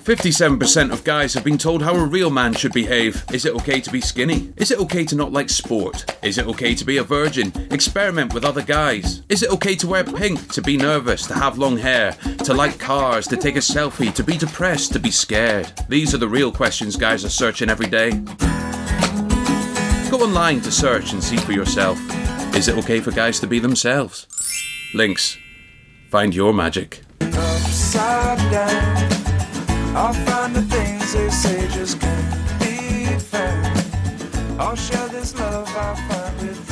57% of guys have been told how a real man should behave. Is it okay to be skinny? Is it okay to not like sport? Is it okay to be a virgin? Experiment with other guys? Is it okay to wear pink, to be nervous, to have long hair, to like cars, to take a selfie, to be depressed, to be scared? These are the real questions guys are searching every day. Go online to search and see for yourself. Is it okay for guys to be themselves? Links. Find your magic. Upside down, I'll find the things they say just can't be found. I'll share this love I find with